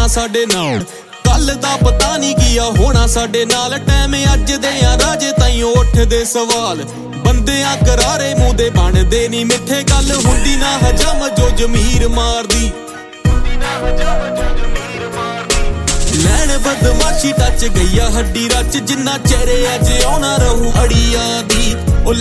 ਹੋਣਾ ਸਾਡੇ ਨਾਲ। ਕੱਲ ਦਾ ਪਤਾ ਨਹੀਂ ਕੀ ਆ ਹੋਣਾ ਸਾਡੇ ਨਾਲ। ਟਾਈਮ ਅੱਜ ਦੇ ਆ ਰਾਜੇ ਤਾਈਂ ਉੱਠਦੇ ਸਵਾਲ। ਬੰਦਿਆਂ ਕਰਾਰੇ ਮੂੰਹ ਦੇ ਬਣਦੇ ਨੀ ਮਿੱਠੇ। ਗੱਲ ਹੁੰਦੀ ਨਾ ਹਜਮ ਜੋ ਜ਼ਮੀਰ ਮਾਰਦੀ। ਲੈਣ ਬਦਮਾਸ਼ੀ ਟੱਚ ਗਈ ਆ ਹੱਡੀ ਰੱਚ। ਜਿੰਨਾ ਚਿਹਰੇ ਅੱਜ ਆਉਣਾ ਰਹੂ ਅੜੀਆਂ ਦੀ। ਉਹ